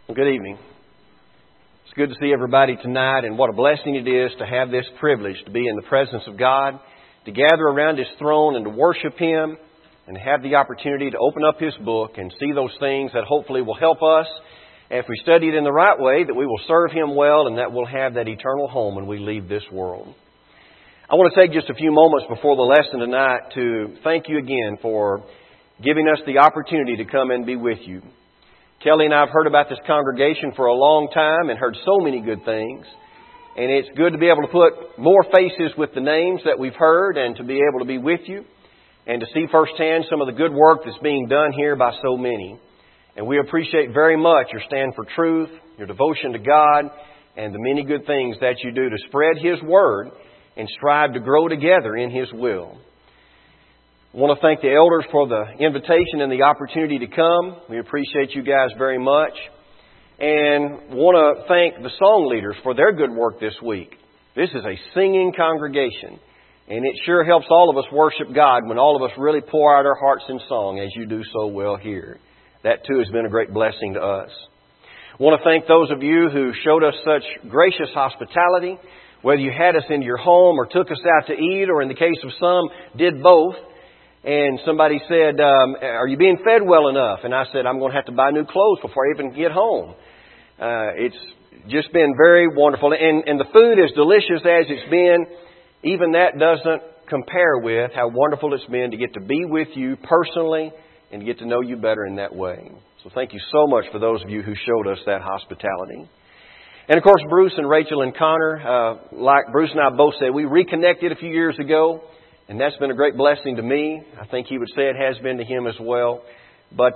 Well, good evening. It's good to see everybody tonight, and what a blessing it is to have this privilege to be in the presence of God, to gather around His throne and to worship Him, and have the opportunity to open up His book and see those things that hopefully will help us. And if we study it in the right way, that we will serve Him well and that we'll have that eternal home when we leave this world. I want to take just a few moments before the lesson tonight to thank you again for giving us the opportunity to come and be with you. Kelly and I have heard about this congregation for a long time and heard so many good things. And it's good to be able to put more faces with the names that we've heard and to be able to be with you and to see firsthand some of the good work that's being done here by so many. And we appreciate very much your stand for truth, your devotion to God, and the many good things that you do to spread His Word and strive to grow together in His will. I want to thank the elders for the invitation and the opportunity to come. We appreciate you guys very much. And want to thank the song leaders for their good work this week. This is a singing congregation. And it sure helps all of us worship God when all of us really pour out our hearts in song, as you do so well here. That too has been a great blessing to us. I want to thank those of you who showed us such gracious hospitality, whether you had us into your home or took us out to eat, or in the case of some, did both. And somebody said, are you being fed well enough? And I said, I'm going to have to buy new clothes before I even get home. It's just been very wonderful. And the food, as delicious as it's been, even that doesn't compare with how wonderful it's been to get to be with you personally and to get to know you better in that way. So thank you so much for those of you who showed us that hospitality. And of course, Bruce and Rachel and Connor, like Bruce and I both said, we reconnected a few years ago. And that's been a great blessing to me. I think he would say it has been to him as well. But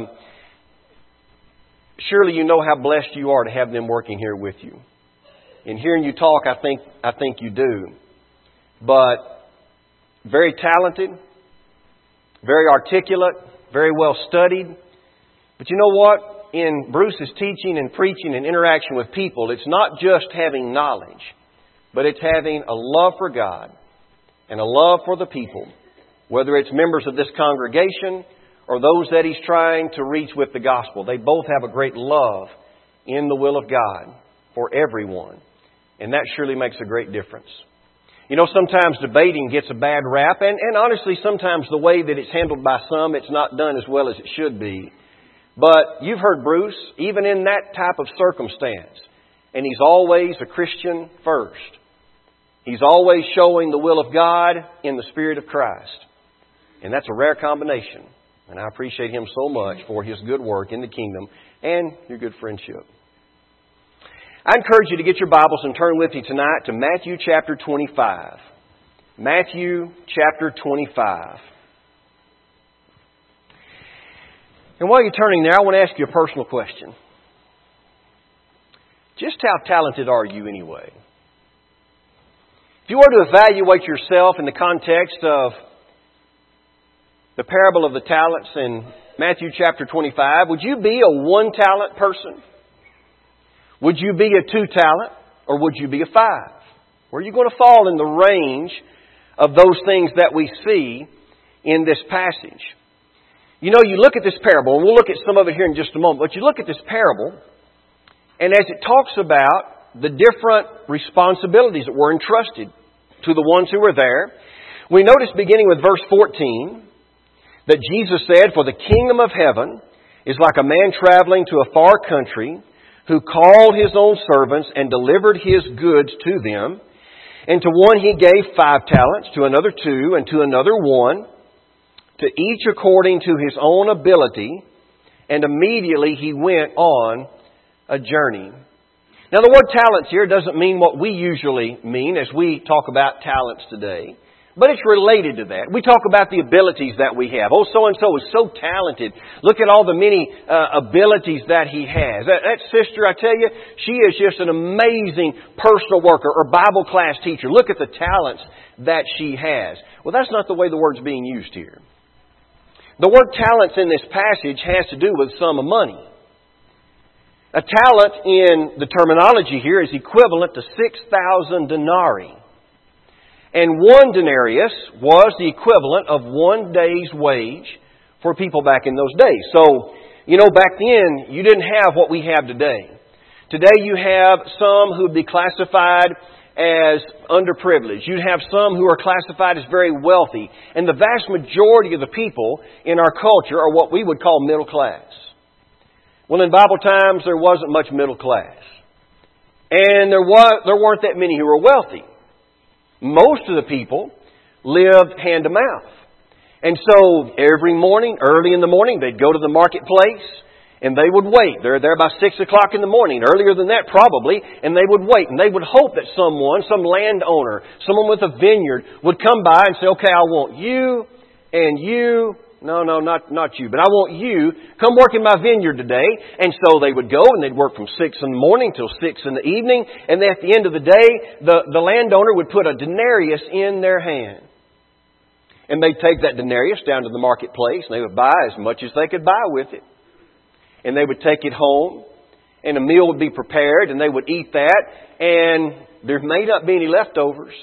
surely you know how blessed you are to have them working here with you. In hearing you talk, I think you do. But very talented, very articulate, very well studied. But you know what? In Bruce's teaching and preaching and interaction with people, it's not just having knowledge, but it's having a love for God and a love for the people, whether it's members of this congregation or those that he's trying to reach with the gospel. They both have a great love in the will of God for everyone. And that surely makes a great difference. You know, sometimes debating gets a bad rap, and honestly, sometimes the way that it's handled by some, it's not done as well as it should be. But you've heard Bruce, even in that type of circumstance, and he's always a Christian first. He's always showing the will of God in the Spirit of Christ. And that's a rare combination. And I appreciate him so much for his good work in the kingdom and your good friendship. I encourage you to get your Bibles and turn with me tonight to Matthew chapter 25. Matthew chapter 25. And while you're turning there, I want to ask you a personal question. Just how talented are you anyway? If you were to evaluate yourself in the context of the parable of the talents in Matthew chapter 25, would you be a one-talent person? Would you be a two-talent? Or would you be a five? Where are you going to fall in the range of those things that we see in this passage? You know, you look at this parable, and we'll look at some of it here in just a moment, but you look at this parable, and as it talks about the different responsibilities that were entrusted to the ones who were there, we notice beginning with verse 14 that Jesus said, "For the kingdom of heaven is like a man traveling to a far country who called his own servants and delivered his goods to them. And to one he gave 5 talents, to another 2, and to another 1, to each according to his own ability. And immediately he went on a journey." Now, the word talents here doesn't mean what we usually mean as we talk about talents today. But it's related to that. We talk about the abilities that we have. Oh, so-and-so is so talented. Look at all the many abilities that he has. That sister, I tell you, she is just an amazing personal worker or Bible class teacher. Look at the talents that she has. Well, that's not the way the word's being used here. The word talents in this passage has to do with sum of money. A talent in the terminology here is equivalent to 6,000 denarii. And 1 denarius was the equivalent of 1 day's wage for people back in those days. So You know, back then, you didn't have what we have today. Today you have some who would be classified as underprivileged. You have some who are classified as very wealthy. And the vast majority of the people in our culture are what we would call middle class. Well, in Bible times, there wasn't much middle class. And there weren't that many who were wealthy. Most of the people lived hand to mouth. And so every morning, early in the morning, they'd go to the marketplace and they would wait. They're there by 6 o'clock in the morning, earlier than that probably, and they would wait. And they would hope that someone, some landowner, someone with a vineyard would come by and say, okay, I want you and you. No, not you, but I want you. Come work in my vineyard today. And so they would go and they'd work from 6 in the morning till 6 in the evening. And at the end of the day, the landowner would put a denarius in their hand. And they'd take that denarius down to the marketplace and they would buy as much as they could buy with it. And they would take it home and a meal would be prepared and they would eat that and there may not be any leftovers.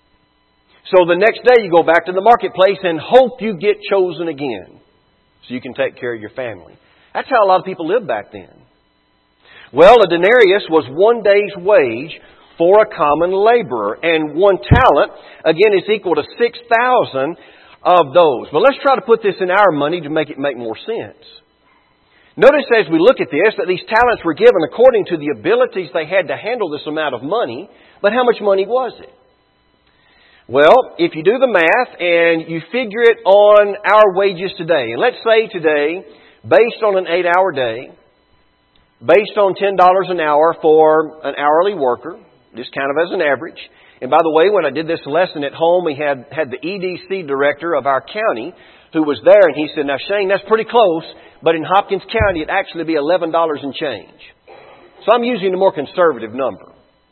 So the next day you go back to the marketplace and hope you get chosen again so you can take care of your family. That's how a lot of people lived back then. Well, a denarius was one day's wage for a common laborer. And 1 talent, again, is equal to 6,000 of those. But let's try to put this in our money to make it make more sense. Notice as we look at this that these talents were given according to the abilities they had to handle this amount of money. But how much money was it? Well, if you do the math and you figure it on our wages today, and let's say today, based on an 8-hour day, based on $10 an hour for an hourly worker, just kind of as an average. And by the way, when I did this lesson at home, we had the EDC director of our county who was there, and he said, now Shane, that's pretty close, but in Hopkins County it'd actually be $11 and change. So I'm using a more conservative number.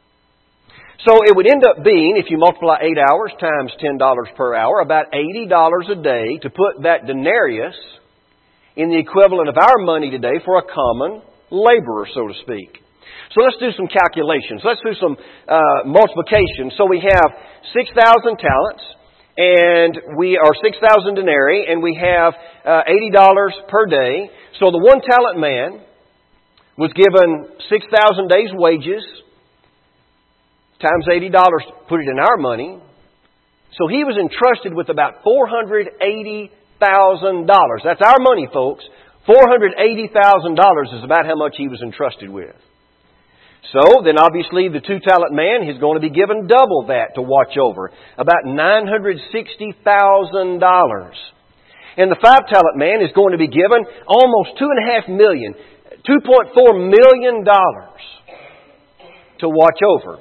So it would end up being, if you multiply 8 hours times $10 per hour, about $80 a day to put that denarius in the equivalent of our money today for a common laborer, so to speak. So let's do some calculations. Let's do some multiplication. So we have 6,000 talents, and we are 6,000 denarii, and we have $80 per day. So the 1 talent man was given 6,000 days' wages times $80, put it in our money. So he was entrusted with about $480,000. That's our money, folks. $480,000 is about how much he was entrusted with. So then obviously the 2 talent man is going to be given double that to watch over. About $960,000. And the 5 talent man is going to be given almost $2.4 million to watch over.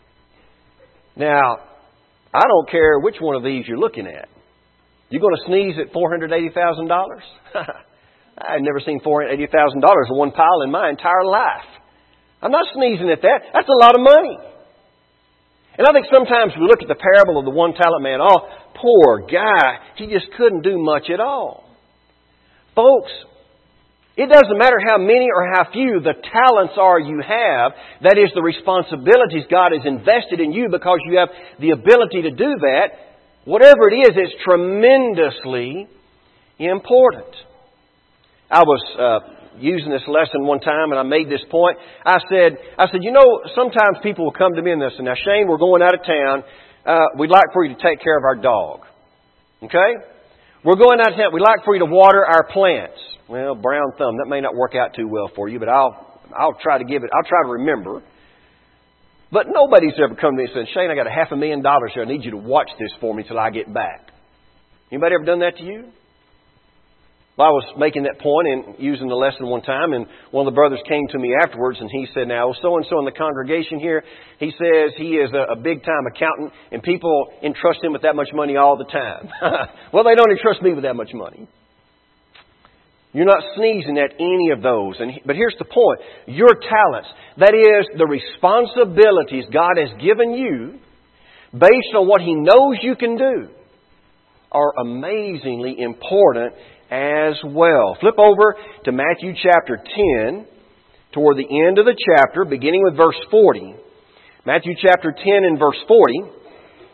Now, I don't care which one of these you're looking at. You going to sneeze at $480,000? I've never seen $480,000 in one pile in my entire life. I'm not sneezing at that. That's a lot of money. And I think sometimes we look at the parable of the 1 talent man. Oh, poor guy. He just couldn't do much at all. Folks, it doesn't matter how many or how few the talents are you have. That is the responsibilities God has invested in you because you have the ability to do that. Whatever it is, it's tremendously important. I was using this lesson one time and I made this point. I said, you know, sometimes people will come to me and they'll say, now Shane, we're going out of town. We'd like for you to take care of our dog. Okay? We're going out of town. We'd like for you to water our plants. Well, brown thumb, that may not work out too well for you, but I'll try to remember. But nobody's ever come to me and said, Shane, I got $500,000 here. I need you to watch this for me till I get back. Anybody ever done that to you? Well, I was making that point and using the lesson one time, and one of the brothers came to me afterwards, and he said, now, so-and-so in the congregation here, he says he is a big-time accountant, and people entrust him with that much money all the time. Well, they don't entrust me with that much money. You're not sneezing at any of those. But here's the point. Your talents, that is, the responsibilities God has given you, based on what He knows you can do, are amazingly important as well. Flip over to Matthew chapter 10, toward the end of the chapter, beginning with verse 40. Matthew chapter 10 and verse 40,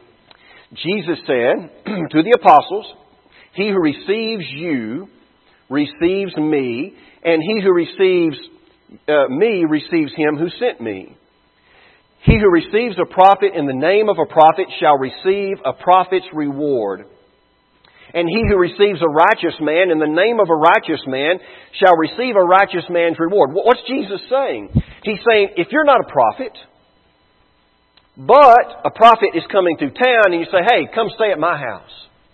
Jesus said to the apostles, He who receives you receives me, and he who receives me receives him who sent me. He who receives a prophet in the name of a prophet shall receive a prophet's reward. And he who receives a righteous man in the name of a righteous man shall receive a righteous man's reward. What's Jesus saying? He's saying, if you're not a prophet, but a prophet is coming through town and you say, hey, come stay at my house.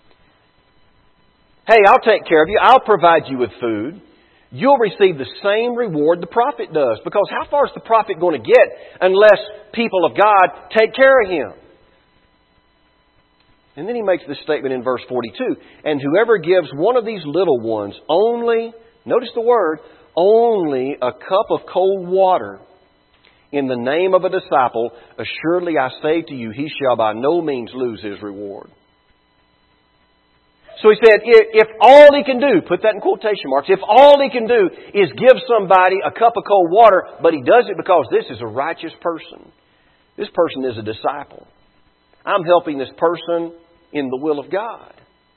Hey, I'll take care of you. I'll provide you with food. You'll receive the same reward the prophet does. Because how far is the prophet going to get unless people of God take care of him? And then he makes this statement in verse 42. And whoever gives one of these little ones only, notice the word, only a cup of cold water in the name of a disciple, assuredly I say to you, he shall by no means lose his reward. So he said, if all he can do, put that in quotation marks, if all he can do is give somebody a cup of cold water, but he does it because this is a righteous person. This person is a disciple. I'm helping this person in the will of God.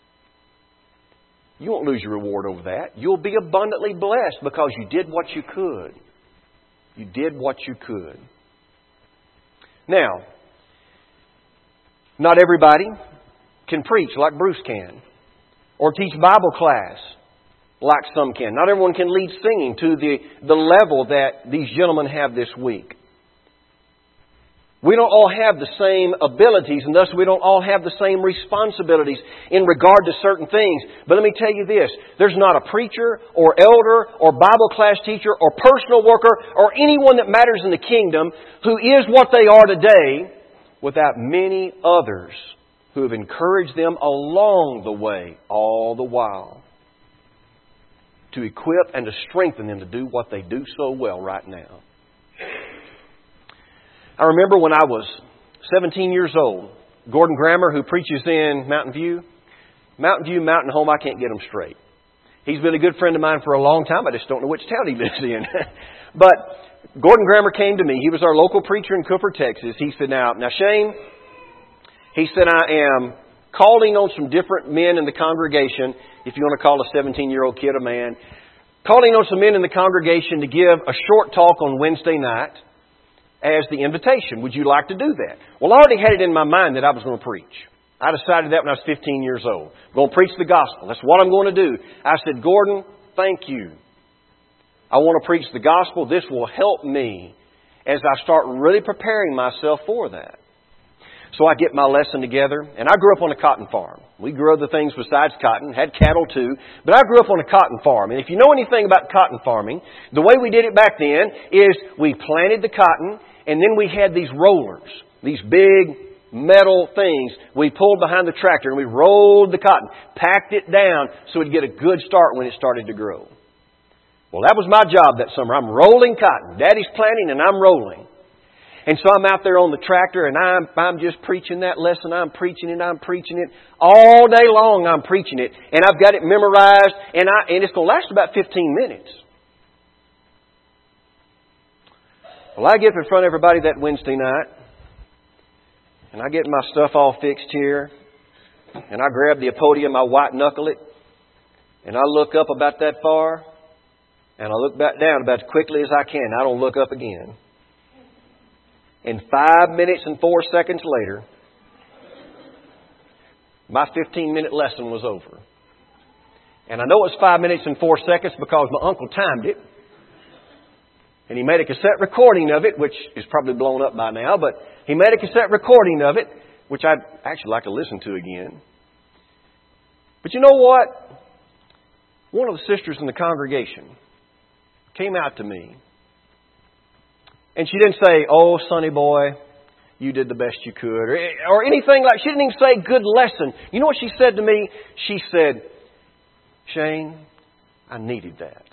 You won't lose your reward over that. You'll be abundantly blessed because you did what you could. You did what you could. Now, not everybody can preach like Bruce can, or teach Bible class like some can. Not everyone can lead singing to the level that these gentlemen have this week. We don't all have the same abilities, and thus we don't all have the same responsibilities in regard to certain things. But let me tell you this, there's not a preacher or elder or Bible class teacher or personal worker or anyone that matters in the kingdom who is what they are today without many others who have encouraged them along the way, all the while, to equip and to strengthen them to do what they do so well right now. I remember when I was 17 years old, Gordon Grammer, who preaches in Mountain View, Mountain Home, I can't get him straight. He's been a good friend of mine for a long time. I just don't know which town he lives in. But Gordon Grammer came to me. He was our local preacher in Cooper, Texas. He said, now Shane, he said, I am calling on some different men in the congregation, if you want to call a 17-year-old kid a man, calling on some men in the congregation to give a short talk on Wednesday night as the invitation. Would you like to do that? Well, I already had it in my mind that I was going to preach. I decided that when I was 15 years old. I'm going to preach the gospel. That's what I'm going to do. I said, Gordon, thank you. I want to preach the gospel. This will help me as I start really preparing myself for that. So I get my lesson together, and I grew up on a cotton farm. We grew other things besides cotton, had cattle too, but I grew up on a cotton farm. And if you know anything about cotton farming, the way we did it back then is we planted the cotton, and then we had these rollers, these big metal things. We pulled behind the tractor, and we rolled the cotton, packed it down so it'd get a good start when it started to grow. Well, that was my job that summer. I'm rolling cotton. Daddy's planting, and I'm rolling. And so I'm out there on the tractor and I'm just preaching that lesson. I'm preaching it. All day long I'm preaching it. And I've got it memorized and it's going to last about 15 minutes. Well, I get up in front of everybody that Wednesday night and I get my stuff all fixed here and I grab the podium, I white knuckle it and I look up about that far and I look back down about as quickly as I can. I don't look up again. And 5 minutes and 4 seconds later, my 15-minute lesson was over. And I know it was 5 minutes and 4 seconds because my uncle timed it. And he made a cassette recording of it, which is probably blown up by now, but he made a cassette recording of it, which I'd actually like to listen to again. But you know what? One of the sisters in the congregation came out to me. And she didn't say, oh, sonny boy, you did the best you could. Or anything like, she didn't even say good lesson. You know what she said to me? She said, Shane, I needed that.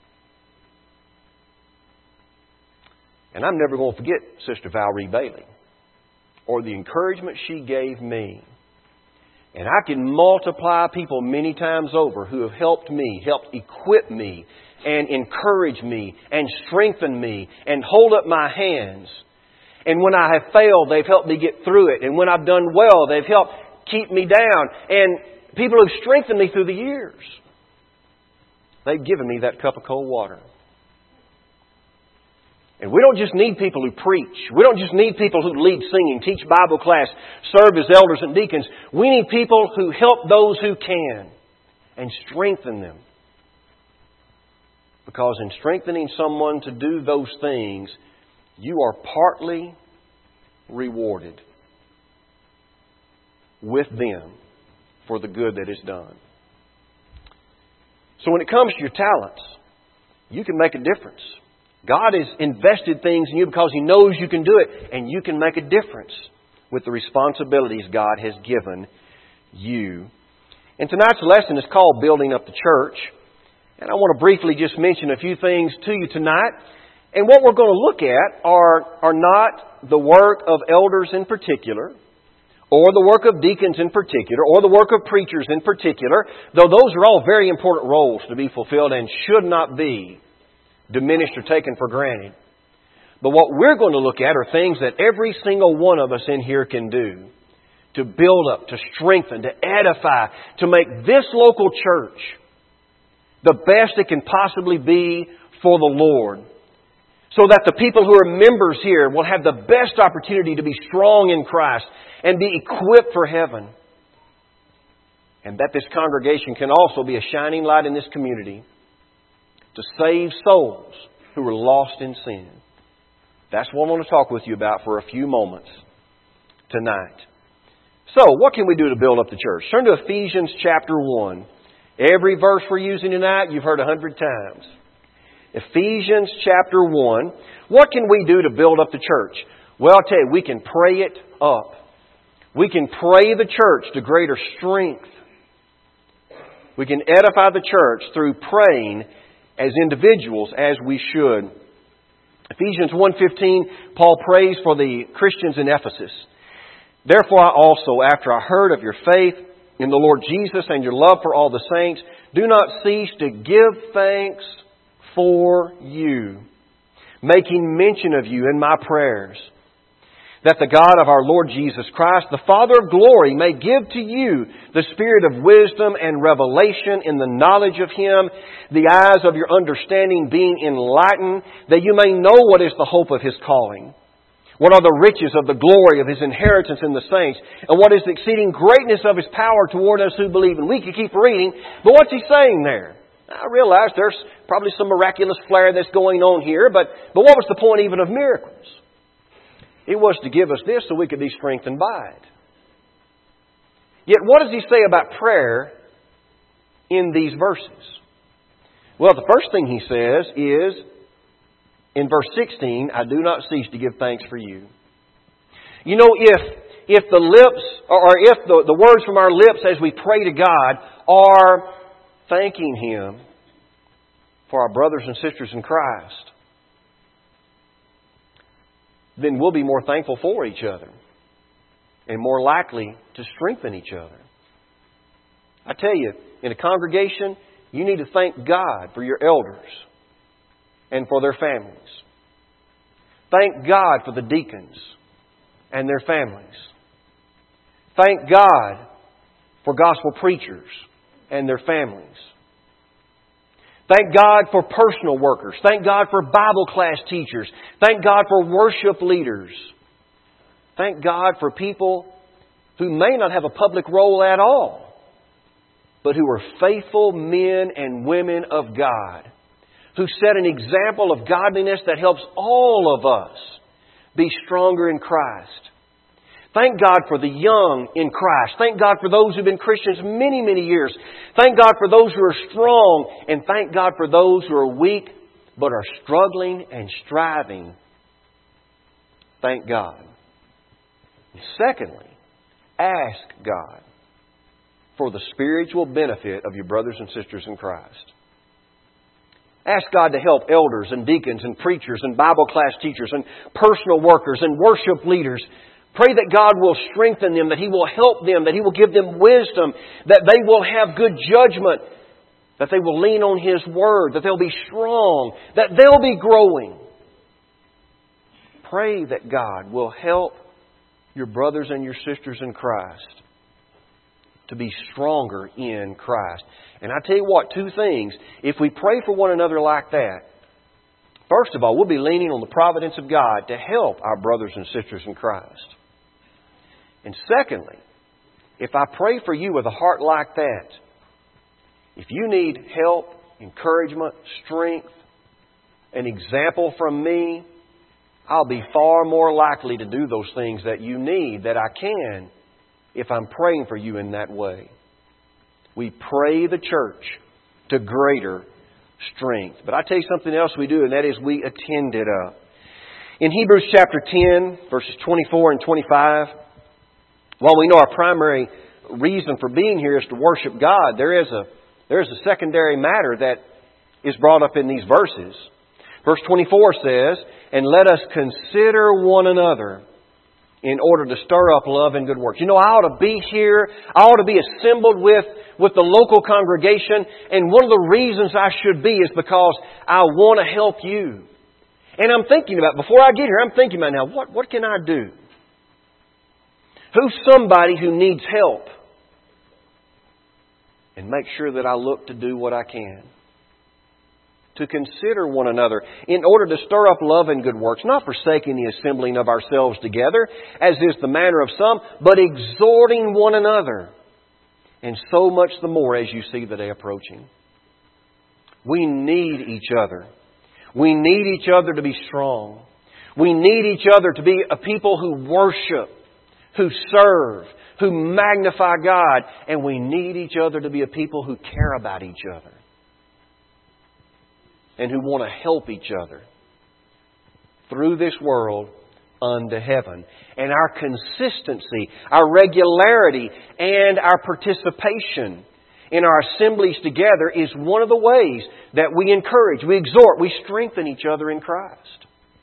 And I'm never going to forget Sister Valerie Bailey or the encouragement she gave me. And I can multiply people many times over who have helped me, helped equip me, and encourage me and strengthen me and hold up my hands. And when I have failed, they've helped me get through it. And when I've done well, they've helped keep me down. And people who've strengthened me through the years. they've given me that cup of cold water. And we don't just need people who preach. We don't just need people who lead singing, teach Bible class, serve as elders and deacons. We need people who help those who can and strengthen them. Because in strengthening someone to do those things, you are partly rewarded with them for the good that is done. So when it comes to your talents, you can make a difference. God has invested things in you because He knows you can do it, and you can make a difference with the responsibilities God has given you. And tonight's lesson is called Building Up the Church. And I want to briefly just mention a few things to you tonight. And what we're going to look at are not the work of elders in particular, or the work of deacons in particular, or the work of preachers in particular, though those are all very important roles to be fulfilled and should not be diminished or taken for granted. But what we're going to look at are things that every single one of us in here can do to build up, to strengthen, to edify, to make this local church the best it can possibly be for the Lord. So that the people who are members here will have the best opportunity to be strong in Christ and be equipped for heaven. And that this congregation can also be a shining light in this community to save souls who are lost in sin. That's what I want to talk with you about for a few moments tonight. So, what can we do to build up the church? Turn to Ephesians chapter 1. Every verse we're using tonight, you've heard 100 times. Ephesians chapter 1. What can we do to build up the church? Well, I'll tell you, we can pray it up. We can pray the church to greater strength. We can edify the church through praying as individuals as we should. Ephesians 1:15, Paul prays for the Christians in Ephesus. Therefore I also, after I heard of your faith in the Lord Jesus and your love for all the saints, do not cease to give thanks for you, making mention of you in my prayers, that the God of our Lord Jesus Christ, the Father of glory, may give to you the spirit of wisdom and revelation in the knowledge of Him, the eyes of your understanding being enlightened, that you may know what is the hope of His calling, what are the riches of the glory of His inheritance in the saints, and what is the exceeding greatness of His power toward us who believe. And we could keep reading, but what's He saying there? I realize there's probably some miraculous flair that's going on here, but what was the point even of miracles? It was to give us this so we could be strengthened by it. Yet what does He say about prayer in these verses? Well, the first thing He says is, in verse 16, I do not cease to give thanks for you. You know, if the lips, or if the words from our lips as we pray to God are thanking Him for our brothers and sisters in Christ, then we'll be more thankful for each other and more likely to strengthen each other. I tell you, in a congregation, you need to thank God for your elders and for their families. Thank God for the deacons and their families. Thank God for gospel preachers and their families. Thank God for personal workers. Thank God for Bible class teachers. Thank God for worship leaders. Thank God for people who may not have a public role at all, but who are faithful men and women of God, who set an example of godliness that helps all of us be stronger in Christ. Thank God for the young in Christ. Thank God for those who've been Christians many, many years. Thank God for those who are strong. And thank God for those who are weak but are struggling and striving. Thank God. And secondly, ask God for the spiritual benefit of your brothers and sisters in Christ. Ask God to help elders and deacons and preachers and Bible class teachers and personal workers and worship leaders. Pray that God will strengthen them, that He will help them, that He will give them wisdom, that they will have good judgment, that they will lean on His Word, that they'll be strong, that they'll be growing. Pray that God will help your brothers and your sisters in Christ. to be stronger in Christ. And I tell you what, two things. If we pray for one another like that, first of all, we'll be leaning on the providence of God to help our brothers and sisters in Christ. And secondly, if I pray for you with a heart like that, if you need help, encouragement, strength, an example from me, I'll be far more likely to do those things that you need, that I can, if I'm praying for you in that way. We pray the church to greater strength. But I tell you something else we do, and that is we attend it up. In Hebrews chapter 10, verses 24 and 25, while we know our primary reason for being here is to worship God, there is a secondary matter that is brought up in these verses. Verse 24 says, "And let us consider one another in order to stir up love and good works." You know, I ought to be here. I ought to be assembled with the local congregation. And one of the reasons I should be is because I want to help you. And I'm thinking about, before I get here, I'm thinking about now, what can I do? Who's somebody who needs help? And make sure that I look to do what I can. To consider one another in order to stir up love and good works, not forsaking the assembling of ourselves together, as is the manner of some, but exhorting one another, and so much the more as you see the day approaching. We need each other. We need each other to be strong. We need each other to be a people who worship, who serve, who magnify God, and we need each other to be a people who care about each other. And who want to help each other through this world unto heaven. And our consistency, our regularity, and our participation in our assemblies together is one of the ways that we encourage, we exhort, we strengthen each other in Christ.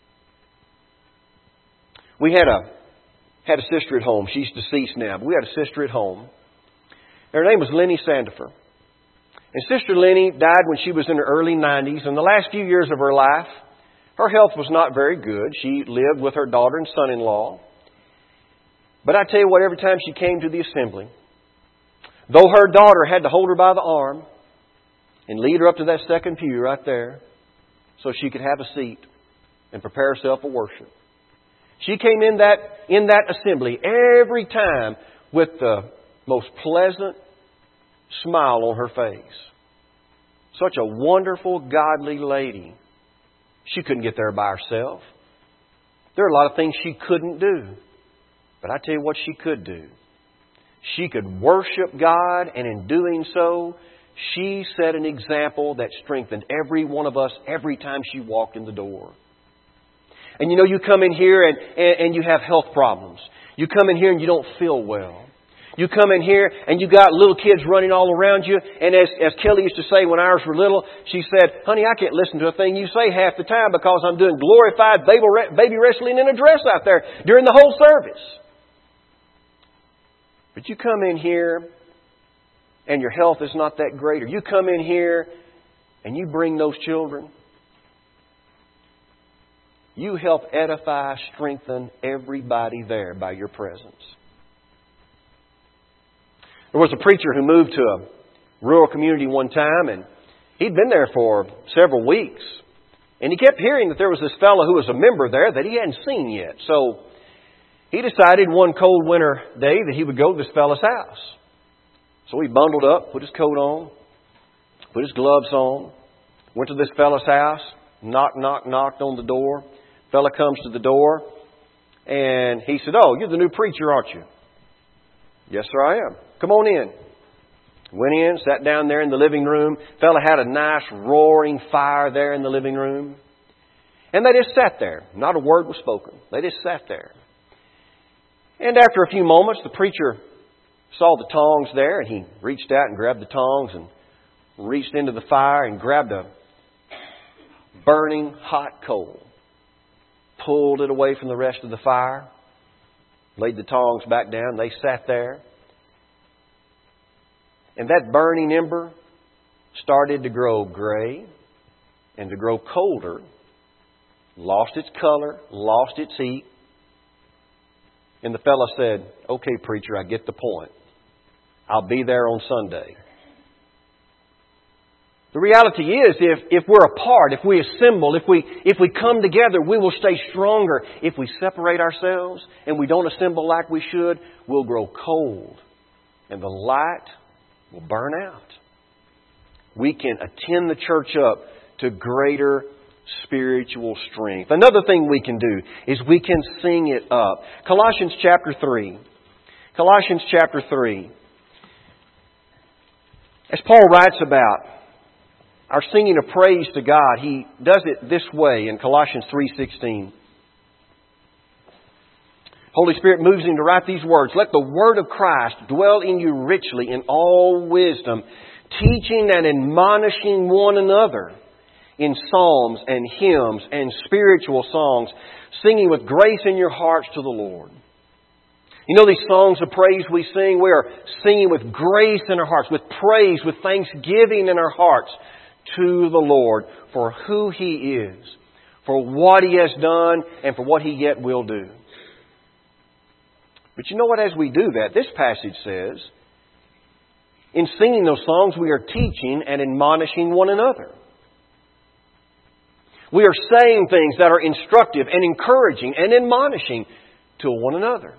We had a sister at home. She's deceased now, but we had a sister at home. Her name was Lenny Sandifer. And Sister Lenny died when she was in her early 90s. And the last few years of her life, her health was not very good. She lived with her daughter and son-in-law. But I tell you what, every time she came to the assembly, though her daughter had to hold her by the arm and lead her up to that second pew right there so she could have a seat and prepare herself for worship, she came in that assembly every time with the most pleasant smile on her face. Such a wonderful, godly lady. She couldn't get there by herself. There are a lot of things she couldn't do. But I tell you what she could do. She could worship God, and in doing so, she set an example that strengthened every one of us every time she walked in the door. And you know, you come in here and you have health problems. You come in here and you don't feel well. You come in here and you got little kids running all around you. And as Kelly used to say when ours were little, she said, "Honey, I can't listen to a thing you say half the time because I'm doing glorified baby wrestling in a dress out there during the whole service." But you come in here and your health is not that great. Or you come in here and you bring those children. You help edify, strengthen everybody there by your presence. There was a preacher who moved to a rural community one time, and he'd been there for several weeks. And he kept hearing that there was this fellow who was a member there that he hadn't seen yet. So he decided one cold winter day that he would go to this fellow's house. So he bundled up, put his coat on, put his gloves on, went to this fellow's house, knocked on the door. Fella comes to the door, and he said, "Oh, you're the new preacher, aren't you?" "Yes, sir, I am." "Come on in." Went in, sat down there in the living room. Fella had a nice roaring fire there in the living room. And they just sat there. Not a word was spoken. They just sat there. And after a few moments, the preacher saw the tongs there, and he reached out and grabbed the tongs and reached into the fire and grabbed a burning hot coal. Pulled it away from the rest of the fire. Laid the tongs back down. They sat there. And that burning ember started to grow gray and to grow colder. Lost its color, lost its heat. And the fellow said, "Okay, preacher, I get the point. I'll be there on Sunday. The reality is, if we're apart, if we assemble, if we come together, we will stay stronger. If we separate ourselves and we don't assemble like we should, we'll grow cold and the light will burn out. We can attend the church up to greater spiritual strength. Another thing we can do is we can sing it up. Colossians chapter 3. Colossians chapter 3. As Paul writes about our singing of praise to God, he does it this way in Colossians 3:16. Holy Spirit moves him to write these words. Let the word of Christ dwell in you richly in all wisdom, teaching and admonishing one another in psalms and hymns and spiritual songs, singing with grace in your hearts to the Lord. You know these songs of praise we sing? We are singing with grace in our hearts, with praise, with thanksgiving in our hearts to the Lord for who He is, for what He has done, and for what He yet will do. But you know what? As we do that, this passage says, in singing those songs, we are teaching and admonishing one another. We are saying things that are instructive and encouraging and admonishing to one another.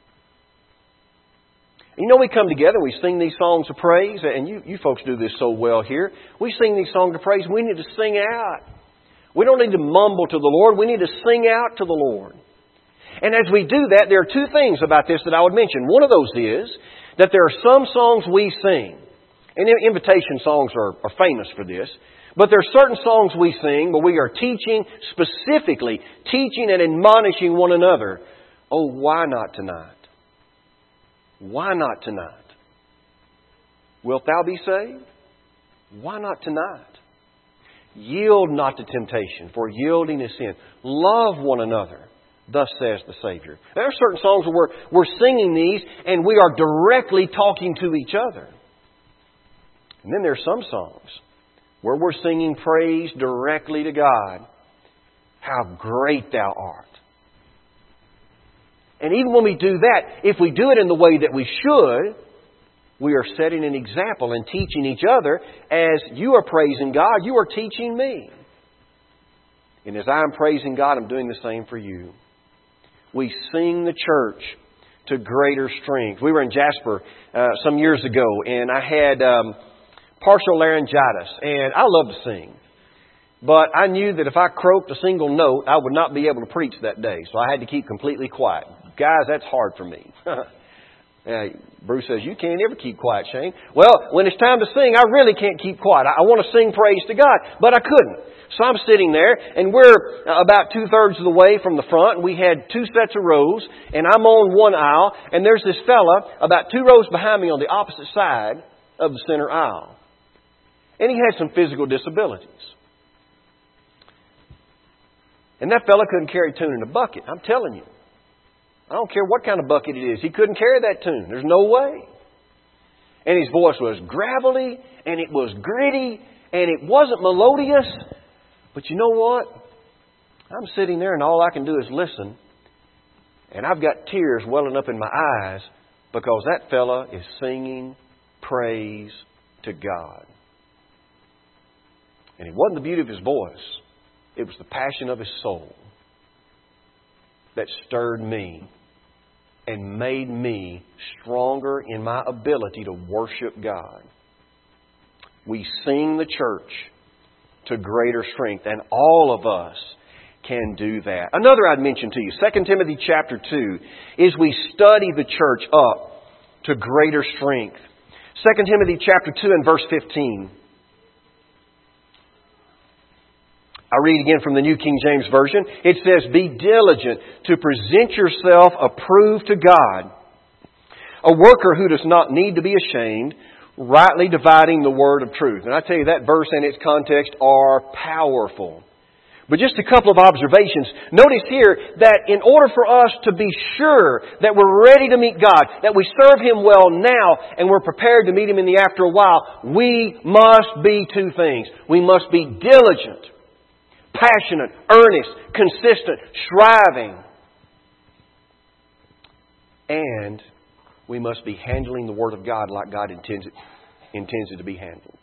You know, we come together, we sing these songs of praise, and you folks do this so well here. We sing these songs of praise, we need to sing out. We don't need to mumble to the Lord, we need to sing out to the Lord. And as we do that, there are two things about this that I would mention. One of those is that there are some songs we sing, and invitation songs are famous for this, but there are certain songs we sing where we are teaching, specifically teaching and admonishing one another. Oh, why not tonight? Why not tonight? Wilt thou be saved? Why not tonight? Yield not to temptation, for yielding is sin. Love one another, thus says the Savior. There are certain songs where we're singing these and we are directly talking to each other. And then there are some songs where we're singing praise directly to God. How great Thou art. And even when we do that, if we do it in the way that we should, we are setting an example and teaching each other. As you are praising God, you are teaching me. And as I'm praising God, I'm doing the same for you. We sing the church to greater strength. We were in Jasper some years ago, and I had partial laryngitis, and I love to sing. But I knew that if I croaked a single note, I would not be able to preach that day. So I had to keep completely quiet. Guys, that's hard for me. Bruce says, you can't ever keep quiet, Shane. Well, when it's time to sing, I really can't keep quiet. I want to sing praise to God, but I couldn't. So I'm sitting there, and we're about 2/3 of the way from the front, and we had 2 sets of rows, and I'm on one aisle, and there's this fella about 2 rows behind me on the opposite side of the center aisle. And he had some physical disabilities. And that fella couldn't carry tune in a bucket. I'm telling you. I don't care what kind of bucket it is. He couldn't carry that tune. There's no way. And his voice was gravelly, and it was gritty, and it wasn't melodious. But you know what? I'm sitting there, and all I can do is listen. And I've got tears welling up in my eyes because that fella is singing praise to God. And it wasn't the beauty of his voice. It was the passion of his soul that stirred me and made me stronger in my ability to worship God. We sing the church to greater strength, and all of us can do that. Another I'd mention to you, 2 Timothy chapter 2, is we study the church up to greater strength. 2 Timothy chapter 2 and verse 15. I read again from the New King James Version. It says, be diligent to present yourself approved to God, a worker who does not need to be ashamed, rightly dividing the word of truth. And I tell you, that verse and its context are powerful. But just a couple of observations. Notice here that in order for us to be sure that we're ready to meet God, that we serve Him well now, and we're prepared to meet Him in the after a while, we must be 2 things. We must be diligent, passionate, earnest, consistent, striving. And we must be handling the Word of God like God intends it to be handled.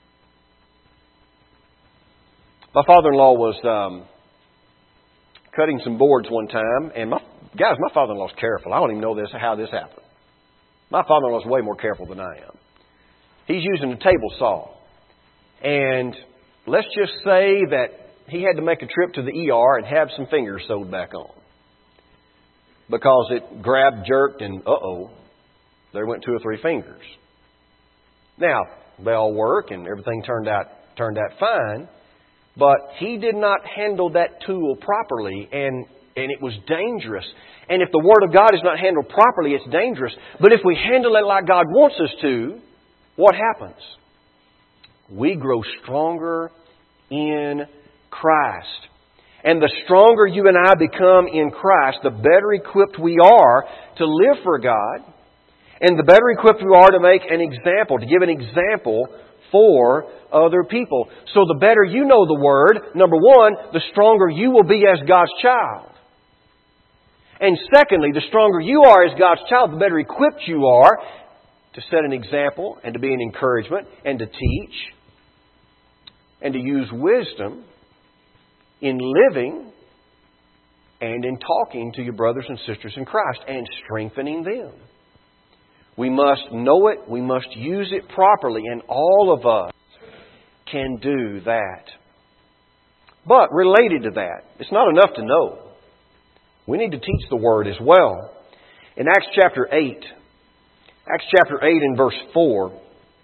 My father-in-law was cutting some boards one time, and my father-in-law's careful. I don't even know how this happened. My father-in-law's way more careful than I am. He's using a table saw. And let's just say that he had to make a trip to the ER and have some fingers sewed back on. Because it grabbed, jerked, and there went 2 or 3 fingers. Now, they all work and everything turned out fine. But he did not handle that tool properly, and it was dangerous. And if the Word of God is not handled properly, it's dangerous. But if we handle it like God wants us to, what happens? We grow stronger in Christ. And the stronger you and I become in Christ, the better equipped we are to live for God. And the better equipped we are to make an example, to give an example for other people. So the better you know the Word, number one, the stronger you will be as God's child. And secondly, the stronger you are as God's child, the better equipped you are to set an example and to be an encouragement and to teach and to use wisdom in living and in talking to your brothers and sisters in Christ and strengthening them. We must know it. We must use it properly. And all of us can do that. But related to that, it's not enough to know. We need to teach the Word as well. In Acts chapter 8 and verse 4.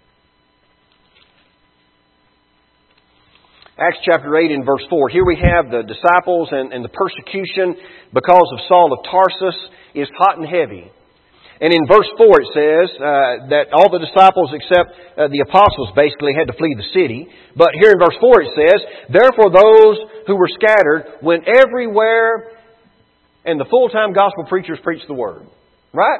Acts chapter 8 and verse 4. Here we have the disciples and the persecution because of Saul of Tarsus is hot and heavy. And in verse 4 it says that all the disciples except the apostles basically had to flee the city. But here in verse 4 it says, therefore those who were scattered went everywhere, and the full-time gospel preachers preached the Word. Right?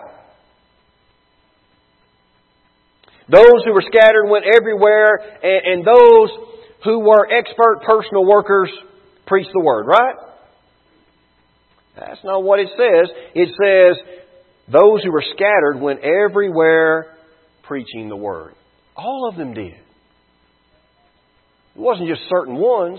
Those who were scattered went everywhere, and those who were expert personal workers preached the Word. Right? That's not what it says. It says, those who were scattered went everywhere preaching the Word. All of them did. It wasn't just certain ones.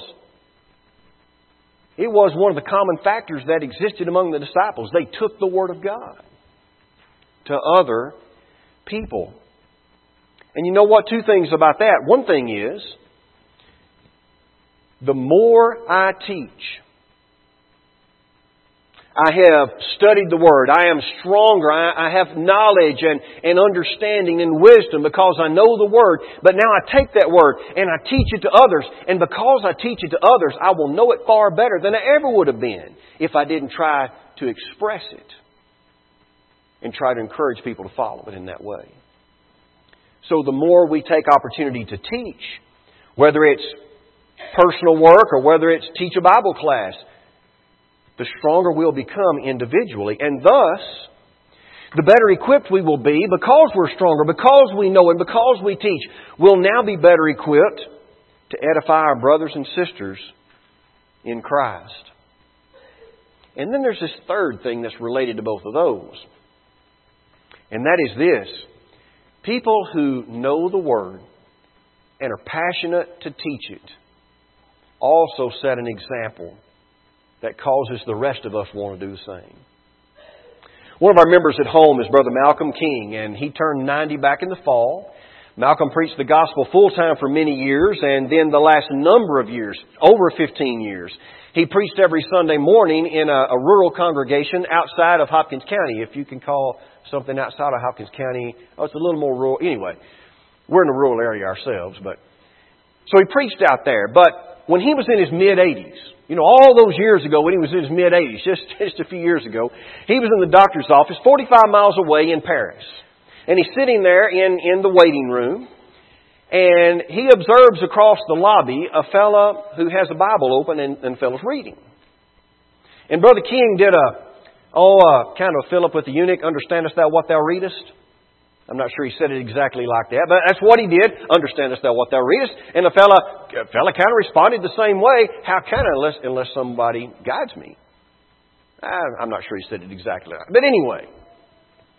It was one of the common factors that existed among the disciples. They took the Word of God to other people. And you know what? 2 things about that. One thing is, the more I teach, I have studied the Word. I am stronger. I have knowledge and understanding and wisdom because I know the Word. But now I take that Word and I teach it to others. And because I teach it to others, I will know it far better than I ever would have been if I didn't try to express it and try to encourage people to follow it in that way. So the more we take opportunity to teach, whether it's personal work or whether it's teach a Bible class, the stronger we'll become individually. And thus, the better equipped we will be because we're stronger, because we know and because we teach. We'll now be better equipped to edify our brothers and sisters in Christ. And then there's this third thing that's related to both of those. And that is this. People who know the Word and are passionate to teach it also set an example that causes the rest of us want to do the same. One of our members at home is Brother Malcolm King, and he turned 90 back in the fall. Malcolm preached the gospel full-time for many years, and then the last number of years, over 15 years, he preached every Sunday morning in a rural congregation outside of Hopkins County. If you can call something outside of Hopkins County, it's a little more rural. Anyway, we're in a rural area ourselves, so he preached out there. But when he was in his mid-80s, all those years ago when he was in his mid-80s, just a few years ago, he was in the doctor's office 45 miles away in Paris. And he's sitting there in the waiting room, and he observes across the lobby a fella who has a Bible open and the fella's reading. And Brother King did kind of Philip with the eunuch, understandest thou what thou readest? I'm not sure he said it exactly like that, but that's what he did. Understandest thou what thou readest? And the fella kind of responded the same way. How can I unless somebody guides me? I'm not sure he said it exactly like that. But anyway,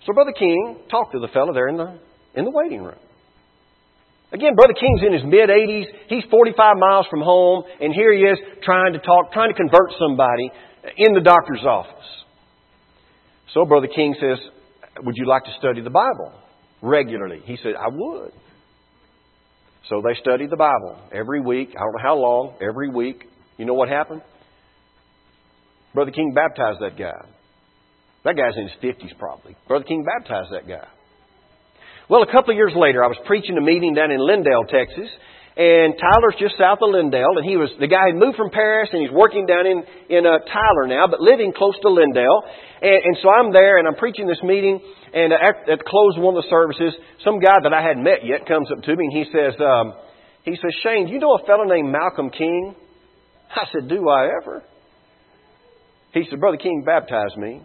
So Brother King talked to the fellow there in the waiting room. Again, Brother King's in his mid-80s. He's 45 miles from home, and here he is trying to convert somebody in the doctor's office. So Brother King says, would you like to study the Bible regularly? He said, I would. So they studied the Bible every week. I don't know how long, every week. You know what happened? Brother King baptized that guy. That guy's in his 50s probably. Brother King baptized that guy. Well, a couple of years later, I was preaching a meeting down in Lindale, Texas. And Tyler's just south of Lindale. And the guy had moved from Paris and he's working down in Tyler now, but living close to Lindale. And so I'm there and I'm preaching this meeting. And at the close of one of the services, some guy that I hadn't met yet comes up to me and he says, Shane, do you know a fellow named Malcolm King? I said, do I ever? He said, Brother King baptized me.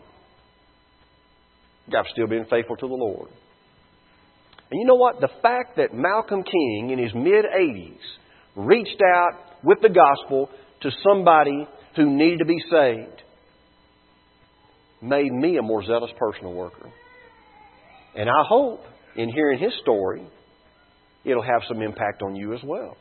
I've still been faithful to the Lord. And you know what? The fact that Malcolm King in his mid-80s reached out with the gospel to somebody who needed to be saved made me a more zealous personal worker. And I hope in hearing his story, it'll have some impact on you as well.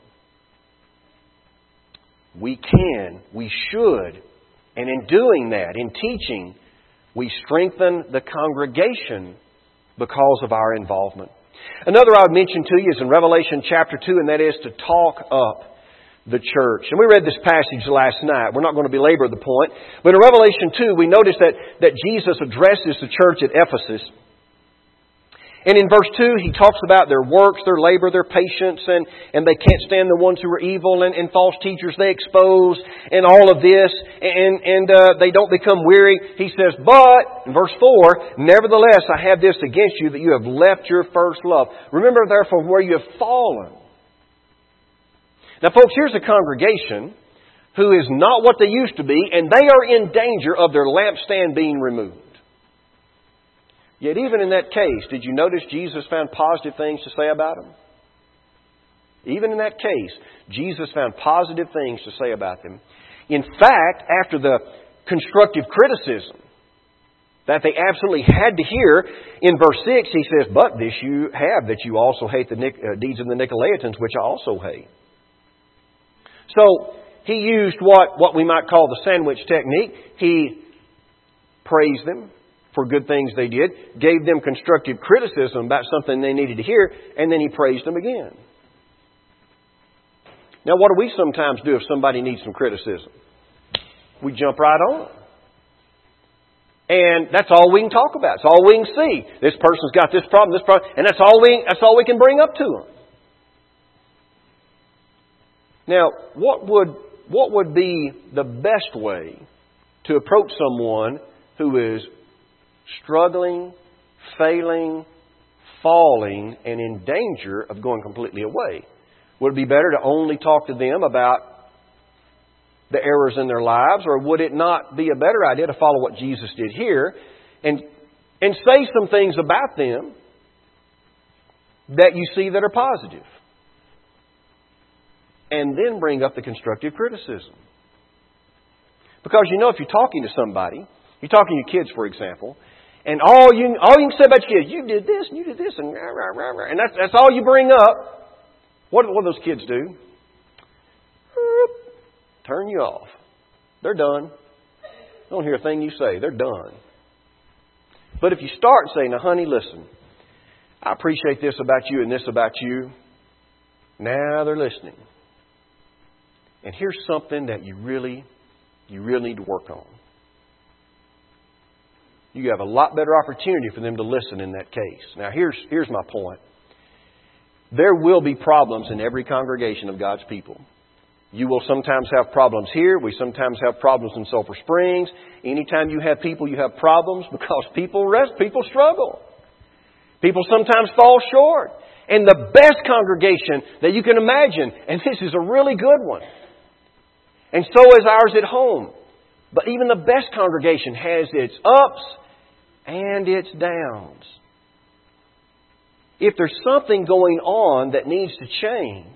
We can, we should, and in doing that, in teaching, we strengthen the congregation because of our involvement. Another I would mention to you is in Revelation chapter 2, and that is to talk up the church. And we read this passage last night. We're not going to belabor the point. But in Revelation 2, we notice that Jesus addresses the church at Ephesus. And in verse 2, He talks about their works, their labor, their patience, and they can't stand the ones who are evil and false teachers they expose and all of this. And they don't become weary. He says, but, in verse 4, nevertheless, I have this against you, that you have left your first love. Remember, therefore, where you have fallen. Now, folks, here's a congregation who is not what they used to be, and they are in danger of their lampstand being removed. Yet even in that case, did you notice Jesus found positive things to say about them? Even in that case, Jesus found positive things to say about them. In fact, after the constructive criticism that they absolutely had to hear, in verse 6 He says, but this you have, that you also hate the deeds of the Nicolaitans, which I also hate. So, He used what we might call the sandwich technique. He praised them for good things they did, gave them constructive criticism about something they needed to hear, and then He praised them again. Now, what do we sometimes do if somebody needs some criticism? We jump right on. And that's all we can talk about. It's all we can see. This person's got this problem, and that's all we can bring up to them. Now, what would be the best way to approach someone who is struggling, failing, falling, and in danger of going completely away? Would it be better to only talk to them about the errors in their lives, or would it not be a better idea to follow what Jesus did here and say some things about them that you see that are positive, and then bring up the constructive criticism? Because if you're talking to somebody, you're talking to your kids, for example, and all you can say about your kids, you did this and you did this, and rah, rah, rah, rah, and that's all you bring up. What do those kids do? Turn you off. They're done. They don't hear a thing you say. They're done. But if you start saying, now, honey, listen, I appreciate this about you and this about you. Now they're listening. And here's something that you really need to work on. You have a lot better opportunity for them to listen in that case. Now, here's my point. There will be problems in every congregation of God's people. You will sometimes have problems here. We sometimes have problems in Sulphur Springs. Anytime you have people, you have problems because people struggle. People sometimes fall short. And the best congregation that you can imagine, and this is a really good one, and so is ours at home. But even the best congregation has its ups and its downs. If there's something going on that needs to change,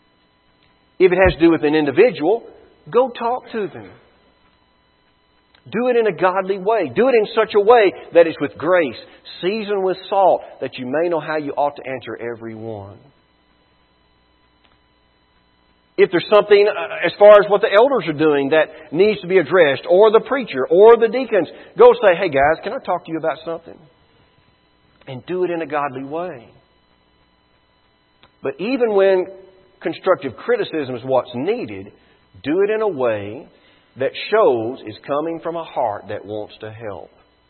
if it has to do with an individual, go talk to them. Do it in a godly way. Do it in such a way that it's with grace, seasoned with salt, that you may know how you ought to answer every one. If there's something as far as what the elders are doing that needs to be addressed, or the preacher, or the deacons, go say, hey guys, can I talk to you about something? And do it in a godly way. But even when constructive criticism is what's needed, do it in a way that shows is coming from a heart that wants to help.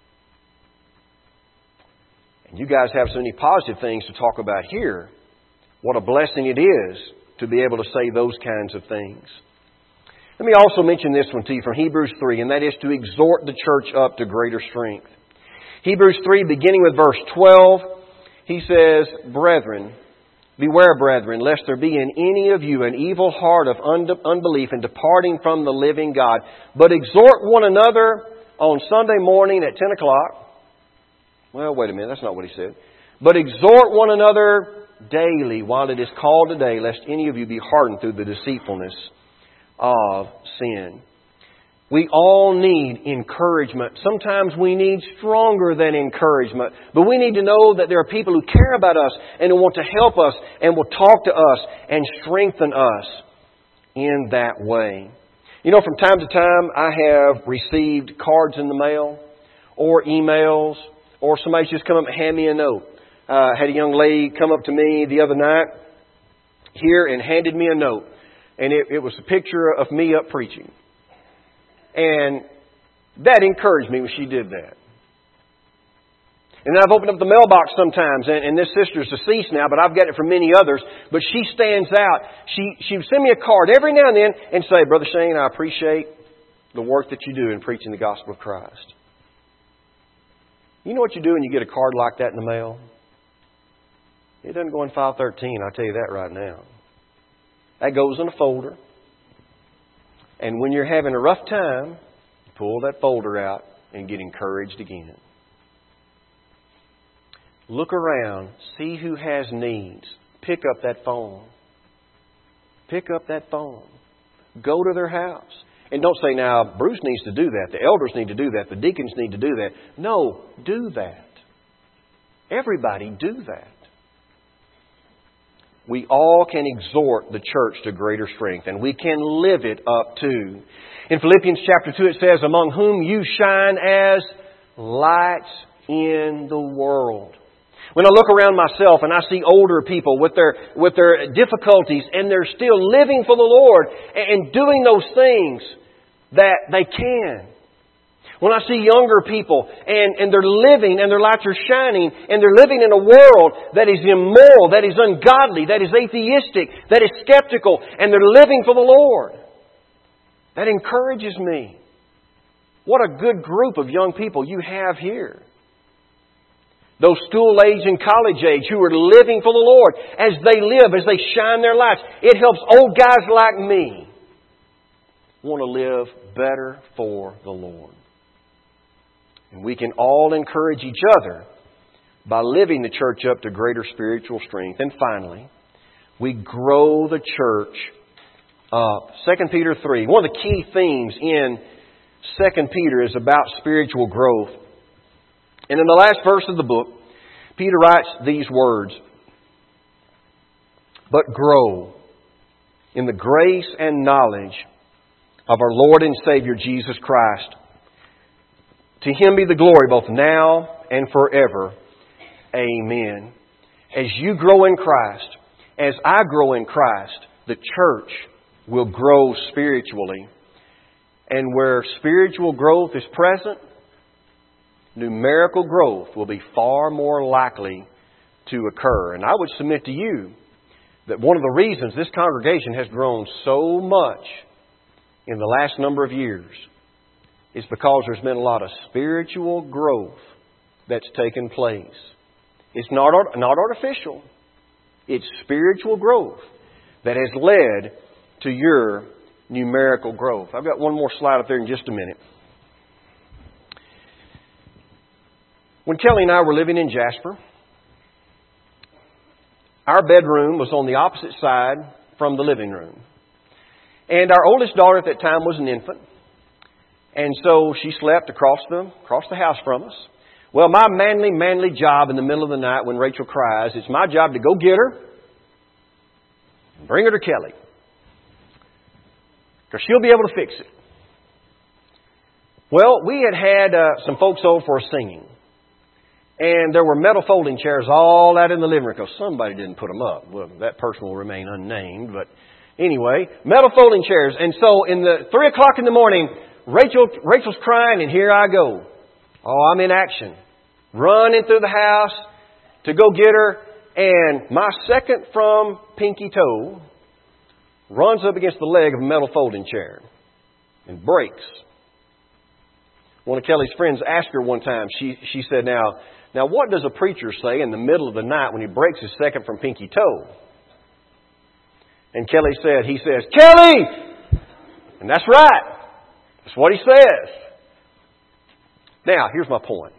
And you guys have so many positive things to talk about here. What a blessing it is to be able to say those kinds of things. Let me also mention this one to you from Hebrews 3, and that is to exhort the church up to greater strength. Hebrews 3, beginning with verse 12, he says, Brethren, beware, brethren, lest there be in any of you an evil heart of unbelief in departing from the living God. But exhort one another on Sunday morning at 10 o'clock. Well, wait a minute, that's not what he said. But exhort one another daily while it is called today, lest any of you be hardened through the deceitfulness of sin. We all need encouragement. Sometimes we need stronger than encouragement. But we need to know that there are people who care about us and who want to help us and will talk to us and strengthen us in that way. You know, from time to time I have received cards in the mail or emails, or somebody's just come up and hand me a note. I had a young lady come up to me the other night here and handed me a note. And it was a picture of me up preaching. And that encouraged me when she did that. And then I've opened up the mailbox sometimes, and this sister's deceased now, but I've got it from many others. But she stands out. She would send me a card every now and then and say, Brother Shane, I appreciate the work that you do in preaching the gospel of Christ. You know what you do when you get a card like that in the mail? It doesn't go in file 13, I'll tell you that right now. That goes in a folder. And when you're having a rough time, pull that folder out and get encouraged again. Look around. See who has needs. Pick up that phone. Pick up that phone. Go to their house. And don't say, now, Bruce needs to do that. The elders need to do that. The deacons need to do that. No, do that. Everybody do that. We all can exhort the church to greater strength, and we can live it up too. In Philippians chapter 2 it says, among whom you shine as lights in the world. When I look around myself and I see older people with their difficulties, and they're still living for the Lord and doing those things that they can. When I see younger people and they're living and their lights are shining and they're living in a world that is immoral, that is ungodly, that is atheistic, that is skeptical, and they're living for the Lord, that encourages me. What a good group of young people you have here. Those school age and college age who are living for the Lord as they live, as they shine their lights. It helps old guys like me want to live better for the Lord. And we can all encourage each other by living the church up to greater spiritual strength. And finally, we grow the church up. 2 Peter 3. One of the key themes in 2 Peter is about spiritual growth. And in the last verse of the book, Peter writes these words, but grow in the grace and knowledge of our Lord and Savior Jesus Christ. To Him be the glory both now and forever. Amen. As you grow in Christ, as I grow in Christ, the church will grow spiritually. And where spiritual growth is present, numerical growth will be far more likely to occur. And I would submit to you that one of the reasons this congregation has grown so much in the last number of years is because there's been a lot of spiritual growth that's taken place. It's not artificial. It's spiritual growth that has led to your numerical growth. I've got one more slide up there in just a minute. When Kelly and I were living in Jasper, our bedroom was on the opposite side from the living room. And our oldest daughter at that time was an infant. And so she slept across the house from us. Well, my manly job in the middle of the night when Rachel cries, it's my job to go get her and bring her to Kelly. Because she'll be able to fix it. Well, we had some folks over for a singing. And there were metal folding chairs all out in the living room because somebody didn't put them up. Well, that person will remain unnamed. But anyway, metal folding chairs. And so in the 3 o'clock in the morning, Rachel's crying and here I go. Oh, I'm in action. Running through the house to go get her. And my second from pinky toe runs up against the leg of a metal folding chair and breaks. One of Kelly's friends asked her one time, she said, Now what does a preacher say in the middle of the night when he breaks his second from pinky toe? And he says, Kelly! And that's right. That's what he says. Now, here's my point.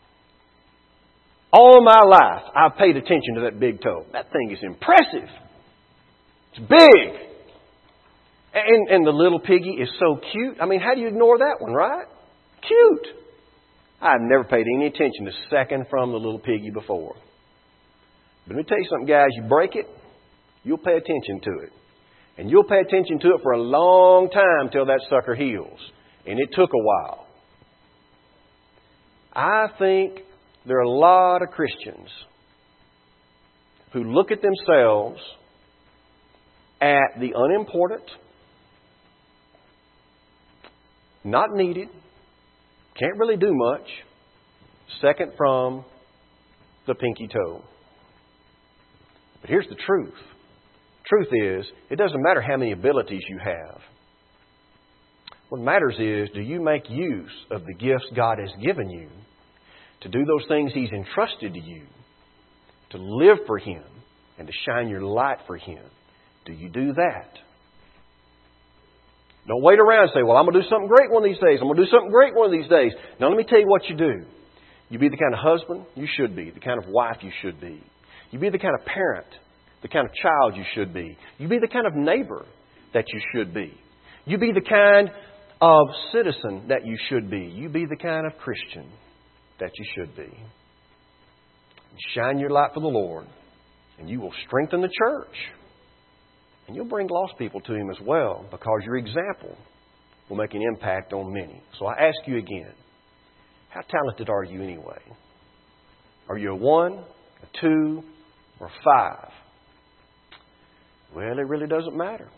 All my life, I've paid attention to that big toe. That thing is impressive. It's big. And the little piggy is so cute. I mean, how do you ignore that one, right? Cute. I've never paid any attention to second from the little piggy before. But let me tell you something, guys. You break it, you'll pay attention to it. And you'll pay attention to it for a long time till that sucker heals. And it took a while. I think there are a lot of Christians who look at themselves at the unimportant, not needed, can't really do much, second from the pinky toe. But here's the truth. Truth is, it doesn't matter how many abilities you have. What matters is, do you make use of the gifts God has given you to do those things He's entrusted to you, to live for Him and to shine your light for Him? Do you do that? Don't wait around and say, well, I'm going to do something great one of these days. I'm going to do something great one of these days. Now, let me tell you what you do. You be the kind of husband you should be, the kind of wife you should be. You be the kind of parent, the kind of child you should be. You be the kind of neighbor that you should be. You be the kind of citizen that you should be. You be the kind of Christian that you should be. Shine your light for the Lord, and you will strengthen the church. And you'll bring lost people to Him as well, because your example will make an impact on many. So I ask you again, how talented are you anyway? Are you a 1, a 2, or a 5? Well, it really doesn't matter.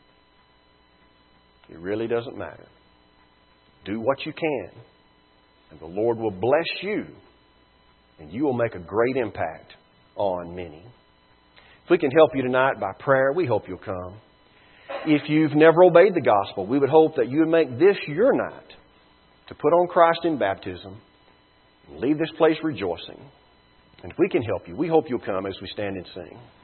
It really doesn't matter. Do what you can, and the Lord will bless you, and you will make a great impact on many. If we can help you tonight by prayer, we hope you'll come. If you've never obeyed the gospel, we would hope that you would make this your night to put on Christ in baptism and leave this place rejoicing. And if we can help you, we hope you'll come as we stand and sing.